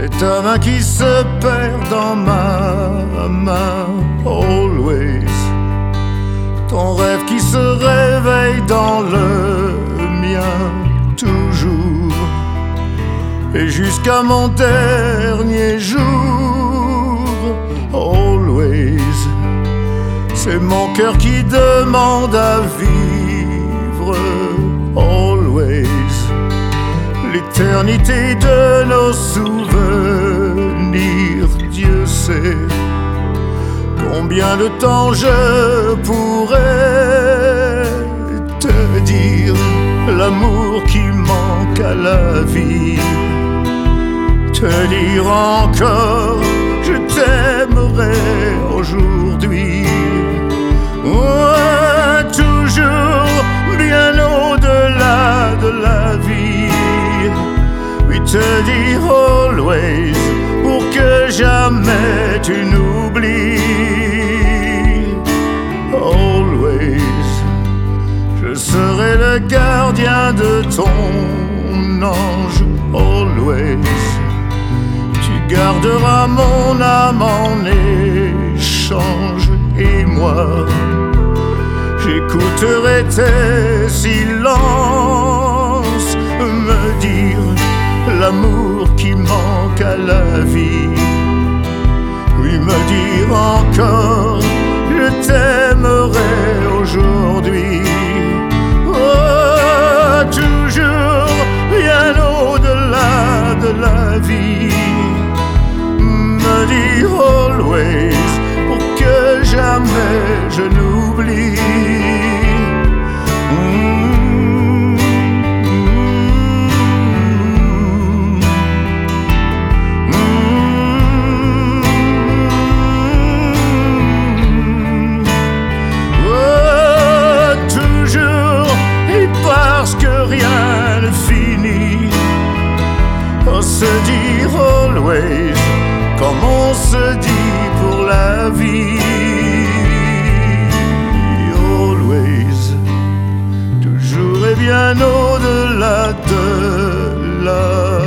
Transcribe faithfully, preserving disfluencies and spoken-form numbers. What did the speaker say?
C'est ta main qui se perd dans ma main, always. Ton rêve qui se réveille dans le mien, toujours. Et jusqu'à mon dernier jour, always. C'est mon cœur qui demande à vivre, always. L'éternité de nos souvenirs, Dieu sait combien de temps je pourrais te dire l'amour qui manque à la vie. Te dire encore, je t'aimerai aujourd'hui. Ouais, toujours bien au-delà de la vie. Oui, te dire always pour que jamais tu n'oublies. Always, je serai le gardien de ton ange. Always, tu garderas mon âme en échange. Et moi, j'écouterai tes silences me dire l'amour qui manque à la vie. Oui, me dire encore, je t'aimerai aujourd'hui. Oh, toujours bien au-delà de la vie. Me dire always pour que jamais je n'oublie. Rien ne finit, on se dire always comme on se dit pour la vie. Always, toujours et bien au-delà de la